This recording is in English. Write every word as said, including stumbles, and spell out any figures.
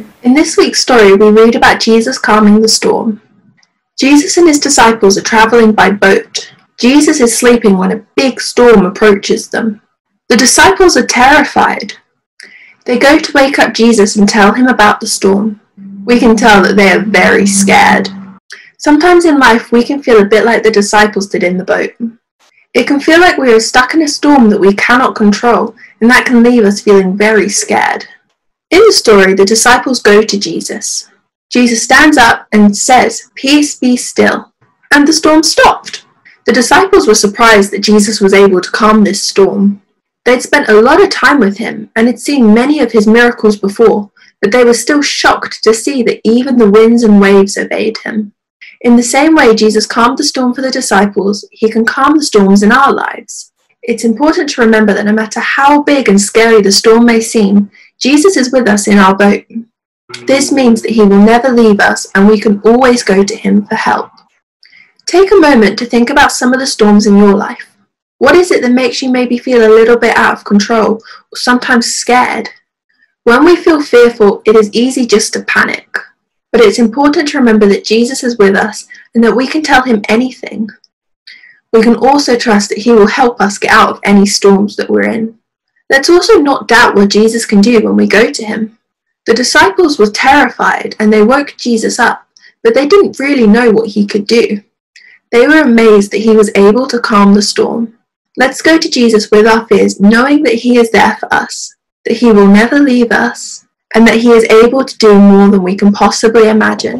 In this week's story, we read about Jesus calming the storm. Jesus and his disciples are traveling by boat. Jesus is sleeping when a big storm approaches them. The disciples are terrified. They go to wake up Jesus and tell him about the storm. We can tell that they are very scared. Sometimes in life we can feel a bit like the disciples did in the boat. It can feel like we are stuck in a storm that we cannot control, and that can leave us feeling very scared. In the story, the disciples go to Jesus. Jesus stands up and says, "Peace, be still." And the storm stopped. The disciples were surprised that Jesus was able to calm this storm. They'd spent a lot of time with him and had seen many of his miracles before, but they were still shocked to see that even the winds and waves obeyed him. In the same way Jesus calmed the storm for the disciples, he can calm the storms in our lives. It's important to remember that no matter how big and scary the storm may seem, Jesus is with us in our boat. This means that he will never leave us and we can always go to him for help. Take a moment to think about some of the storms in your life. What is it that makes you maybe feel a little bit out of control or sometimes scared? When we feel fearful, it is easy just to panic. But it's important to remember that Jesus is with us and that we can tell him anything. We can also trust that he will help us get out of any storms that we're in. Let's also not doubt what Jesus can do when we go to him. The disciples were terrified and they woke Jesus up, but they didn't really know what he could do. They were amazed that he was able to calm the storm. Let's go to Jesus with our fears, knowing that he is there for us, that he will never leave us, and that he is able to do more than we can possibly imagine.